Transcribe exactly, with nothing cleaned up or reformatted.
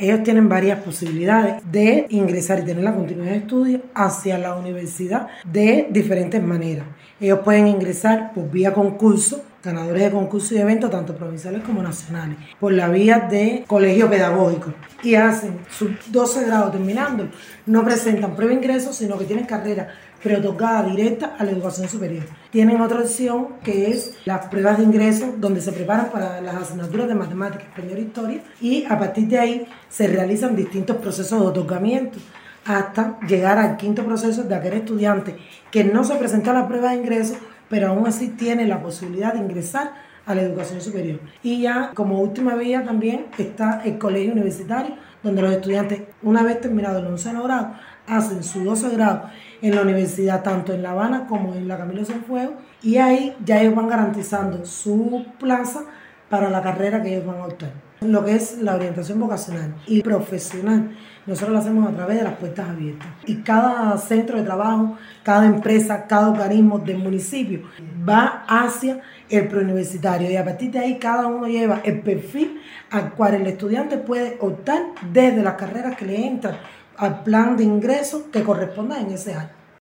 ellos tienen varias posibilidades de ingresar y tener la continuidad de estudio hacia la universidad de diferentes maneras. Ellos pueden ingresar por vía concurso, ganadores de concursos y eventos, tanto provinciales como nacionales, por la vía de colegio pedagógico, y hacen sus doce grados terminando. No presentan prueba de ingreso, sino que tienen carrera preotorgada directa a la educación superior. Tienen otra opción que es las pruebas de ingreso, donde se preparan para las asignaturas de matemáticas, español e historia, y a partir de ahí se realizan distintos procesos de otorgamiento hasta llegar al quinto proceso de aquel estudiante que no se presentó a la prueba de ingreso, pero aún así tiene la posibilidad de ingresar a la educación superior. Y ya como última vía también está el colegio universitario, donde los estudiantes, una vez terminado el onceno grado, hacen su doce grado en la universidad, tanto en La Habana como en la Camilo Cienfuegos, y ahí ya ellos van garantizando su plaza para la carrera que ellos van a optar. Lo que es la orientación vocacional y profesional, nosotros lo hacemos a través de las puertas abiertas. Y cada centro de trabajo, cada empresa, cada organismo del municipio va hacia el preuniversitario, y a partir de ahí cada uno lleva el perfil al cual el estudiante puede optar desde las carreras que le entran al plan de ingreso que corresponda en ese año.